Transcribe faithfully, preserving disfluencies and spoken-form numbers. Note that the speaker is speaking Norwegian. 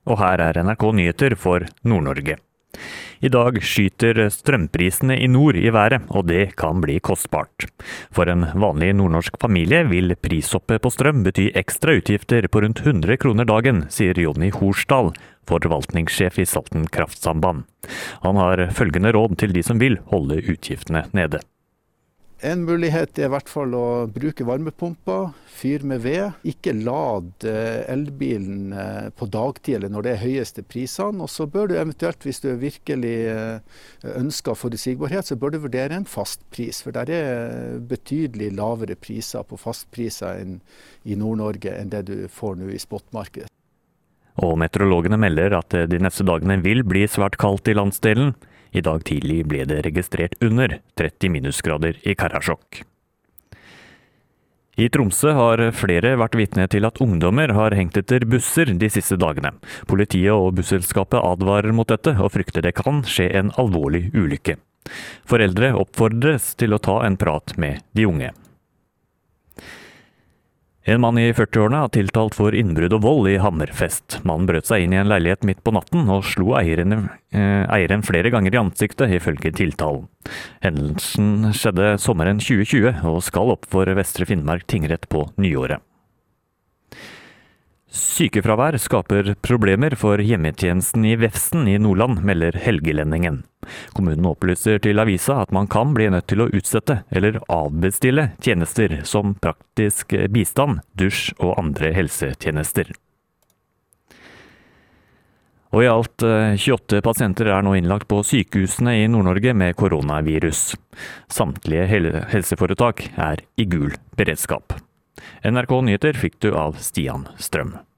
Og her er N R K Nyheter for Nord-Norge. I dag skyter strømprisene i nord i været, og det kan bli kostbart. For en vanlig nordnorsk familie vil prishoppet på strøm bety ekstra utgifter på rundt hundre kroner dagen, sier Jonny Horsdal, forvaltningssjef i Salten Kraftsamband. Han har følgende råd til de som vil holde utgiftene nede. En mulighet er i hvert fall å bruke varmepumper, fyr med ved. Ikke lad elbilen på dagtid eller når det er høyeste prisene. Og så bør du eventuelt, hvis du virkelig ønsker forutsigbarhet, så bør du vurdere en fastpris. For der er betydelig lavere priser på fastpriser enn i Nord-Norge enn det du får nå i spotmarkedet. Og meteorologene melder at de neste dagene vil bli svært kaldt i landsdelen. I dag tidlig ble det registrert under tretti minusgrader i Karasjok. I Tromsø har flere vært vitne til at ungdommer har hengt etter busser de siste dagene. Politiet og busselskapet advarer mot dette og frykter det kan skje en alvorlig ulykke. Foreldre oppfordres til å ta en prat med de unge. En mann i førtiårene har tiltalt for innbrudd og vold i Hammerfest. Mannen brøt seg inn i en leilighet midt på natten og slo eieren, eh, eieren flere ganger i ansiktet, ifølge tiltalen. Hendelsen skjedde sommeren tjue tjue og skal opp for Vestre Finnmark tingrett på nyåret. Sykefravær skaper problemer for hjemmetjenesten i Vefsn i Nordland, melder Helgelendingen. Kommunen opplyser til avisa at man kan bli nødt til å utsette eller avbestille tjenester som praktisk bistand, dusj og andre helsetjenester. Og i alt tjueåtte pasienter er nå innlagt på sykehusene i Nord-Norge med koronavirus. Samtlige helseforetak er i gul beredskap. N R K Nyheter fikk du av Stian Strøm.